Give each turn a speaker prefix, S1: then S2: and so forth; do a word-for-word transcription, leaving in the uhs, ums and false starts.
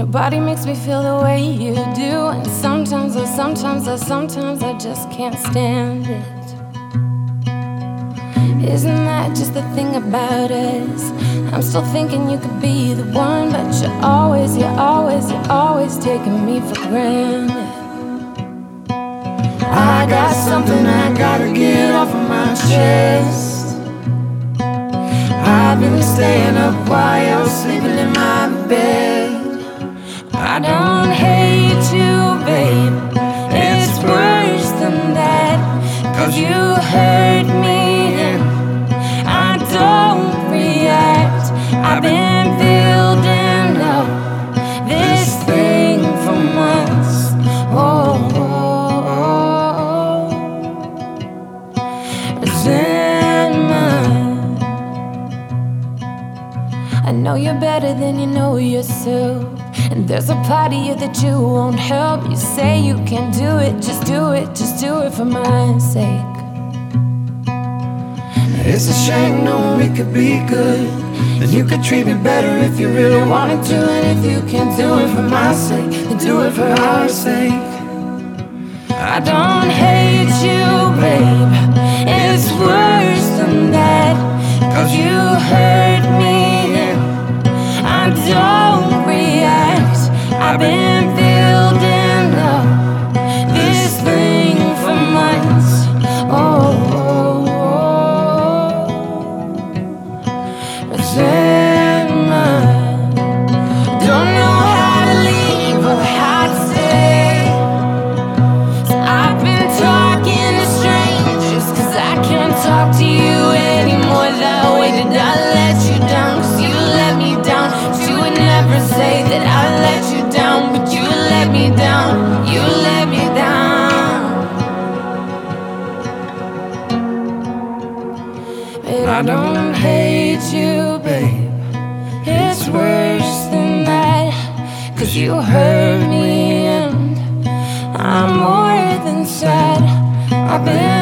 S1: Nobody makes me feel the way you do. And sometimes, oh sometimes, oh sometimes I just can't stand it. Isn't that just the thing about us? I'm still thinking you could be the one, but you're always, you're always, you're always taking me for granted. I got something I gotta get off of my chest. I've been staying up while you're sleeping in my bed. I don't hate you, babe, it's worse than that. Cause you hurt me and I don't react. I've been building up this thing for months. Oh, oh, oh. Resentment. I know you're better than you know yourself. And there's a part of you that you won't help. You say you can't do it, just do it, just do it for my sake. It's a shame knowing we could be good, and you could treat me better if you really wanted to. And if you can't do it for my sake, then do it for our sake. I don't hate you, babe, it's worse than that. Cause you hurt me and I don't react. I've been building up this thing for months. Oh, oh, oh. Resentment. Don't know how to leave or how to stay. So I've been talking to strangers, cause I can't talk to you anymore that way. Did I let you down? Cause you let me down. But you would never say that I let you down. But you let me down. You let me down. But I don't hate you, babe, it's worse than that. Cause you hurt me and I'm more than sad. I've been